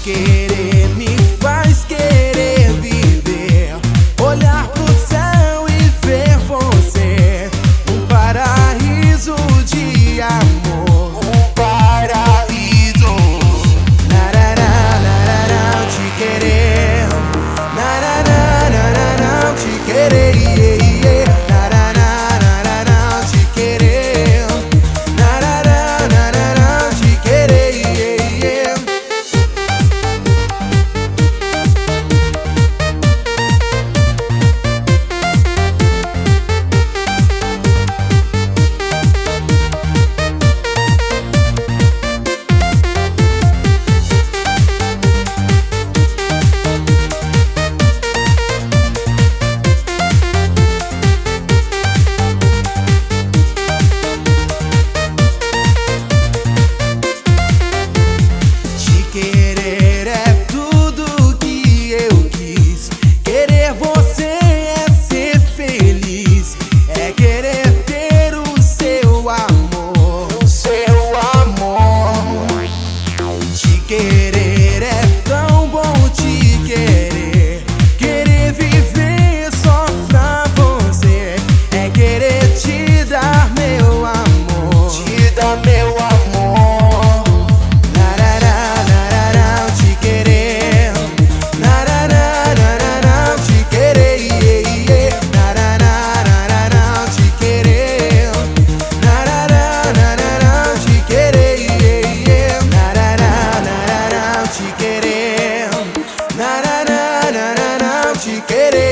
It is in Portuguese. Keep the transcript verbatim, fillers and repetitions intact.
querer me faz querer viver, olhar pro céu e ver você, um paraíso de amor, um paraíso. Narará, narará, te querer, narará, narará, te querer, yeah, yeah. Narará, narará, te querer, narará, narará, te querer, yeah, yeah. Querer é tudo que eu quis. Querer você é ser feliz. É querer ter o seu amor, o seu amor. Te querer é tão bom, te querer. Querer viver só pra você. É querer te dar meu amor, te dar meu amor. Te querer.